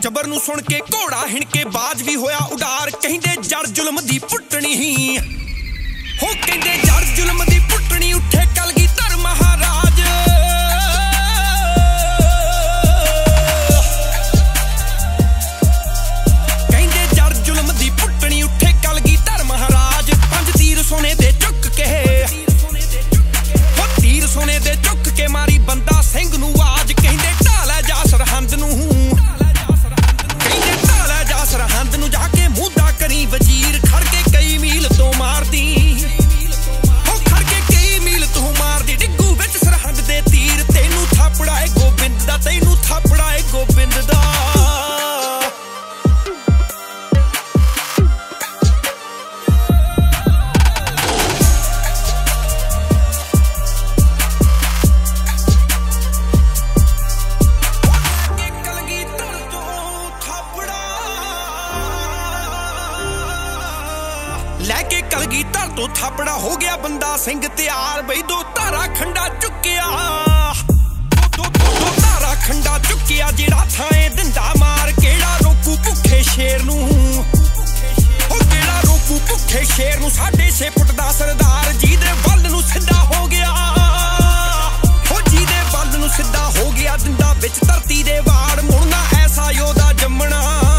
जबर नूं सुण के घोड़ा हिण के बाज भी होया उडार कहिंदे जड़ जुल्म दी पुट्टणी हो कहिंदे जड़ जुल्म दी पुट्टणी उठे कलगीधर महाराज कहिंदे जड़ जुल्म दी पुट्टणी उठे कलगीधर महाराज पंज तीर सोने दे चुक के हो तीर सोने दे चुक के मारी बंदा सिंह नूं आवाज कहिंदे ढालै जा सरहंद नूं सरहंद नूं जाके मुद्दा करी वजीर खड़ के कई मील तो मार दी हो खड़ के कई मील तू मार दी डिग्गू विच सरहंद दे तीर तैनू थापड़ाए गोबिंद दा तैनू थापड़ाए गोबिंद दा लैके कलगीधर तो थापड़ा हो गया बंदा सिंह तैयार बई दो धारा खंडा चुकिया दो धारा खंडा चुकिया जेड़ा थाए दिंदा मार केड़ा रोकू भुखे शेर नूं ओ केड़ा रोकू भुखे शेर नूं 6.5 फुट दा सरदार जी दे वल नूं सिद्धा हो गया हो जी दे वल नूं सिद्धा हो गया दिंदा विच धरती दे वाड़ मुड़ना ऐसा योदा जम्मना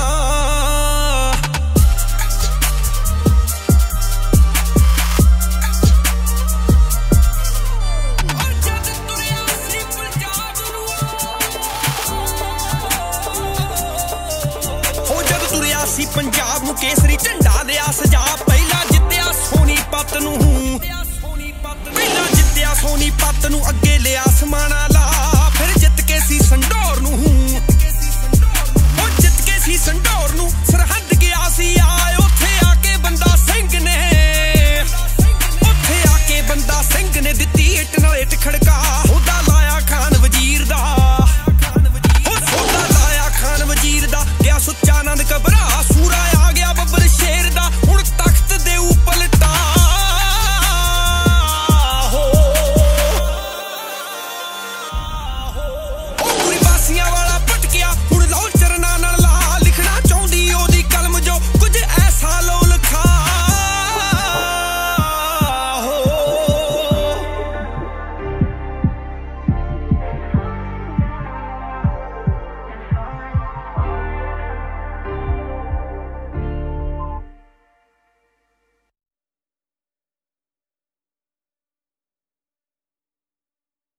पंजाब नूं केसरी झंडा दिया सजा पहला जित्तिया सोनीपत नूं पहला जित्तिया सोनीपत नूं अगे लिया समाना ला